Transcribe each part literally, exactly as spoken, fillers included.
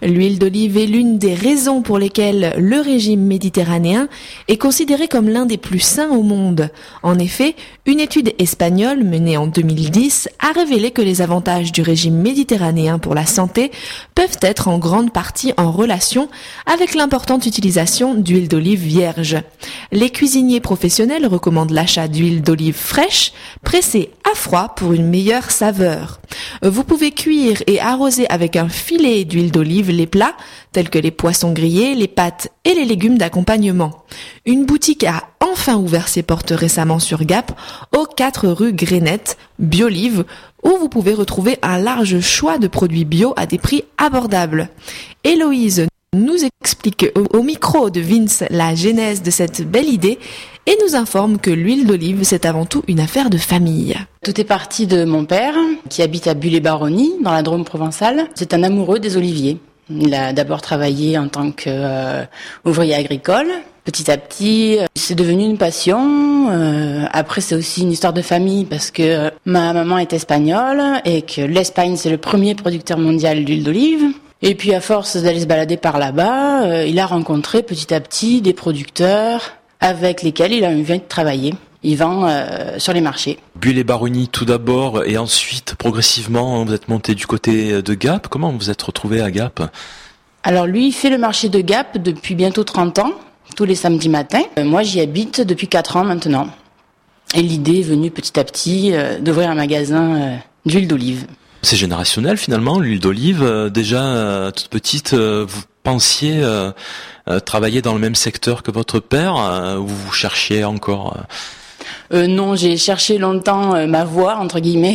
L'huile d'olive est l'une des raisons pour lesquelles le régime méditerranéen est considéré comme l'un des plus sains au monde. En effet, une étude espagnole menée en deux mille dix a révélé que les avantages du régime méditerranéen pour la santé peuvent être en grande partie en relation avec l'importante utilisation d'huile d'olive vierge. Les cuisiniers professionnels recommandent l'achat d'huile d'olive fraîche, pressée à froid pour une meilleure saveur. Vous pouvez cuire et arroser avec un filet d'huile d'olive les plats, tels que les poissons grillés, les pâtes et les légumes d'accompagnement. Une boutique a enfin ouvert ses portes récemment sur Gap, aux quatre rue Grenette, Biolive, où vous pouvez retrouver un large choix de produits bio à des prix abordables. Héloïse nous explique au micro de Vince la genèse de cette belle idée et nous informe que l'huile d'olive, c'est avant tout une affaire de famille. Tout est parti de mon père, qui habite à Bulle-et-Baronnie, dans la Drôme provençale. C'est un amoureux des oliviers. Il a d'abord travaillé en tant qu'ouvrier euh, agricole. Petit à petit, c'est devenu une passion. Euh, après, c'est aussi une histoire de famille parce que ma maman est espagnole et que l'Espagne, c'est le premier producteur mondial d'huile d'olive. Et puis, à force d'aller se balader par là-bas, euh, il a rencontré petit à petit des producteurs avec lesquels il a envie de travailler. Il vend euh, sur les marchés. Bulle-et-Baronnie tout d'abord et ensuite, progressivement, vous êtes monté du côté de Gap. Comment vous vous êtes retrouvé à Gap ? Alors lui, il fait le marché de Gap depuis bientôt trente ans, tous les samedis matins. Euh, moi, j'y habite depuis quatre ans maintenant. Et l'idée est venue petit à petit euh, d'ouvrir un magasin euh, d'huile d'olive. C'est générationnel finalement, l'huile d'olive. Euh, déjà, euh, toute petite, euh, vous pensiez euh, euh, travailler dans le même secteur que votre père euh, ou vous cherchiez encore euh... Euh, non, j'ai cherché longtemps euh, ma voie, entre guillemets,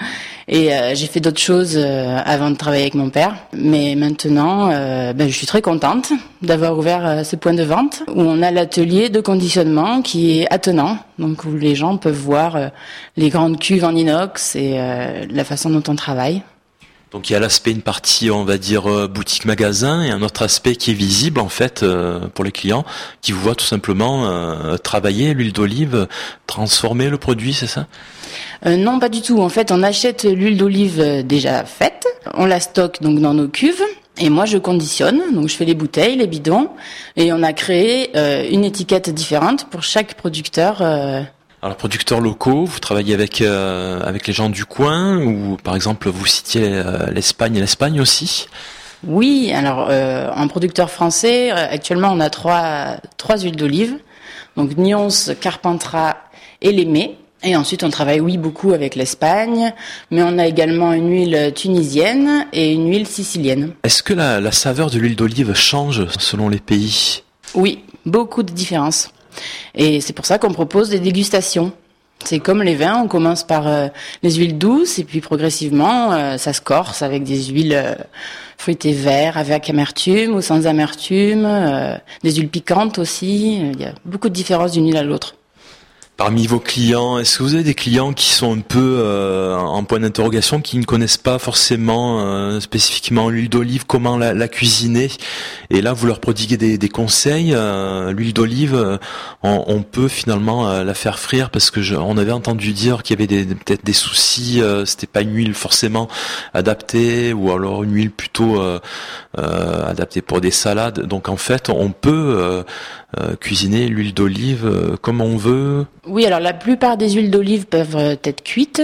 et euh, j'ai fait d'autres choses euh, avant de travailler avec mon père. Mais maintenant, euh, ben, je suis très contente d'avoir ouvert euh, ce point de vente, où on a l'atelier de conditionnement qui est attenant, donc où les gens peuvent voir euh, les grandes cuves en inox et euh, la façon dont on travaille. Donc il y a l'aspect, une partie, on va dire, euh, boutique-magasin, et un autre aspect qui est visible, en fait, euh, pour les clients, qui vous voient tout simplement euh, travailler l'huile d'olive, transformer le produit, c'est ça ? euh, Non, pas du tout. En fait, on achète l'huile d'olive déjà faite, on la stocke donc dans nos cuves, et moi je conditionne, donc je fais les bouteilles, les bidons, et on a créé euh, une étiquette différente pour chaque producteur. Euh, Alors, producteurs locaux, vous travaillez avec euh, avec les gens du coin, ou par exemple vous citiez euh, l'Espagne et l'Espagne aussi ? Oui, alors euh, en producteur français, euh, actuellement on a trois trois huiles d'olive, donc Nyons, Carpentras et Lémé. Et ensuite on travaille oui beaucoup avec l'Espagne, mais on a également une huile tunisienne et une huile sicilienne. Est-ce que la, la saveur de l'huile d'olive change selon les pays ? Oui, beaucoup de différences. Et c'est pour ça qu'on propose des dégustations. C'est comme les vins, on commence par euh, les huiles douces et puis progressivement euh, ça se corse avec des huiles euh, fruitées verts avec amertume ou sans amertume, euh, des huiles piquantes aussi. Il y a beaucoup de différences d'une huile à l'autre. Parmi vos clients, est-ce que vous avez des clients qui sont un peu euh, en point d'interrogation, qui ne connaissent pas forcément euh, spécifiquement l'huile d'olive, comment la, la cuisiner, et là vous leur prodiguez des, des conseils. euh, L'huile d'olive, euh, on, on peut finalement euh, la faire frire, parce que je, on avait entendu dire qu'il y avait des, peut-être des soucis, euh, c'était pas une huile forcément adaptée, ou alors une huile plutôt euh, euh, adaptée pour des salades. Donc en fait, on peut euh, euh, cuisiner l'huile d'olive euh, comme on veut. Oui, alors la plupart des huiles d'olive peuvent être cuites,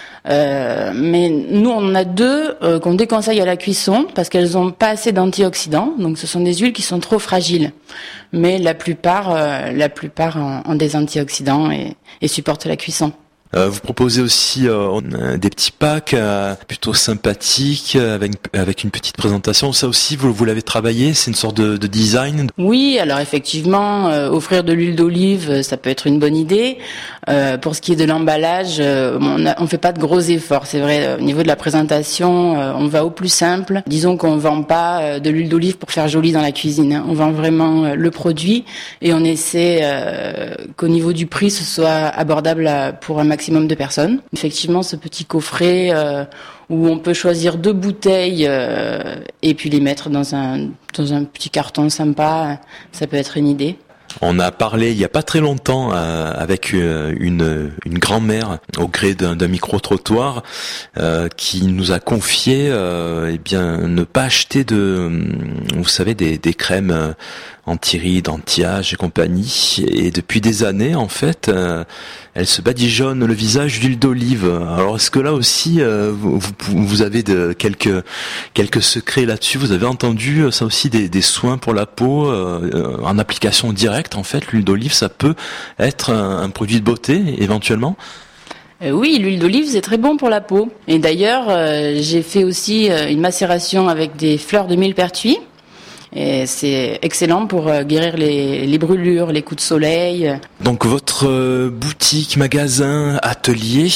euh, mais nous on en a deux euh, qu'on déconseille à la cuisson parce qu'elles n'ont pas assez d'antioxydants, donc ce sont des huiles qui sont trop fragiles. Mais la plupart, euh, la plupart ont, ont des antioxydants et, et supportent la cuisson. Euh, vous proposez aussi euh, des petits packs euh, plutôt sympathiques euh, avec avec une petite présentation. Ça aussi, vous vous l'avez travaillé. C'est une sorte de, de design. Oui, alors effectivement, euh, offrir de l'huile d'olive, ça peut être une bonne idée. Euh, pour ce qui est de l'emballage, euh, on a, on fait pas de gros efforts. C'est vrai, au niveau de la présentation, euh, on va au plus simple. Disons qu'on vend pas euh, de l'huile d'olive pour faire joli dans la cuisine. Hein. On vend vraiment euh, le produit et on essaie euh, qu'au niveau du prix, ce soit abordable à, pour un maximum de personnes. Effectivement, ce petit coffret euh, où on peut choisir deux bouteilles euh, et puis les mettre dans un dans un petit carton sympa, ça peut être une idée. On a parlé il y a pas très longtemps euh, avec euh, une, une grand-mère au gré d'un, d'un micro-trottoir euh, qui nous a confié euh, eh bien ne pas acheter de, vous savez, des, des crèmes euh, anti-rides, anti-âge et compagnie. Et depuis des années, en fait, euh, elle se badigeonne le visage d'huile d'olive. Alors, est-ce que là aussi, euh, vous, vous avez de, quelques quelques secrets là-dessus? Vous avez entendu ça aussi, des, des soins pour la peau euh, en application directe. En fait, l'huile d'olive, ça peut être un, un produit de beauté, éventuellement. Euh, oui, l'huile d'olive, c'est très bon pour la peau. Et d'ailleurs, euh, j'ai fait aussi euh, une macération avec des fleurs de millepertuis. Et c'est excellent pour euh, guérir les, les brûlures, les coups de soleil. Donc votre euh, boutique, magasin, atelier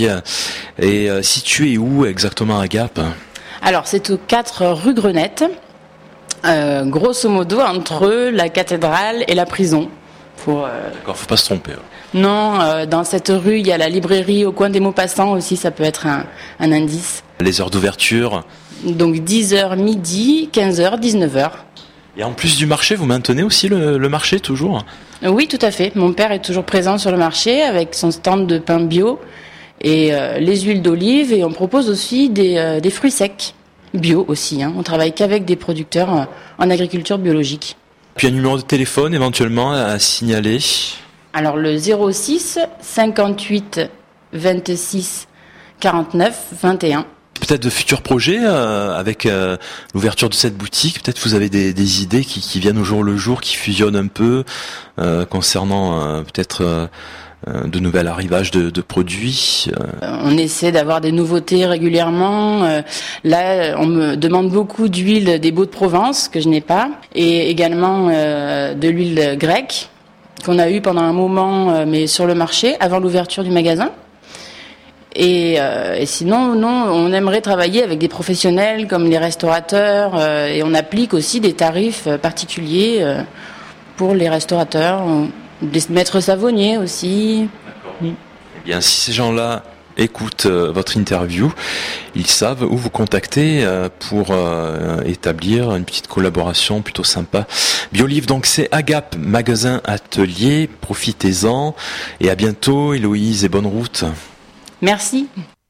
est euh, situé où exactement à Gap? Alors, c'est aux quatre rue Grenette, euh, grosso modo entre la cathédrale et la prison. Pour, euh... D'accord, faut pas se tromper. Ouais. Non, euh, dans cette rue, il y a la librairie au coin des Maupassants aussi, ça peut être un, un indice. Les heures d'ouverture? Donc dix heures midi, quinze heures, dix-neuf heures. Et en plus du marché, vous maintenez aussi le, le marché toujours? Oui, tout à fait. Mon père est toujours présent sur le marché avec son stand de pain bio et euh, les huiles d'olive, et on propose aussi des, euh, des fruits secs bio aussi. Hein. On travaille qu'avec des producteurs euh, en agriculture biologique. Puis un numéro de téléphone éventuellement à signaler? Alors le zéro six cinquante-huit vingt-six quarante-neuf vingt et un. Peut-être de futurs projets euh, avec euh, l'ouverture de cette boutique. Peut-être vous avez des, des idées qui, qui viennent au jour le jour, qui fusionnent un peu euh, concernant euh, peut-être euh, de nouveaux arrivages de, de produits. Euh. On essaie d'avoir des nouveautés régulièrement. Euh, là, on me demande beaucoup d'huile des Baux de Provence que je n'ai pas, et également euh, de l'huile grecque qu'on a eu pendant un moment, euh, mais sur le marché avant l'ouverture du magasin. Et, euh, et sinon, non, on aimerait travailler avec des professionnels comme les restaurateurs, euh, et on applique aussi des tarifs particuliers euh, pour les restaurateurs, des maîtres savonniers aussi. D'accord. Mm. Eh bien, si ces gens-là écoutent euh, votre interview, ils savent où vous contacter euh, pour euh, établir une petite collaboration plutôt sympa. Biolive, donc c'est Agap, magasin atelier, profitez-en et à bientôt Héloïse et bonne route. Merci.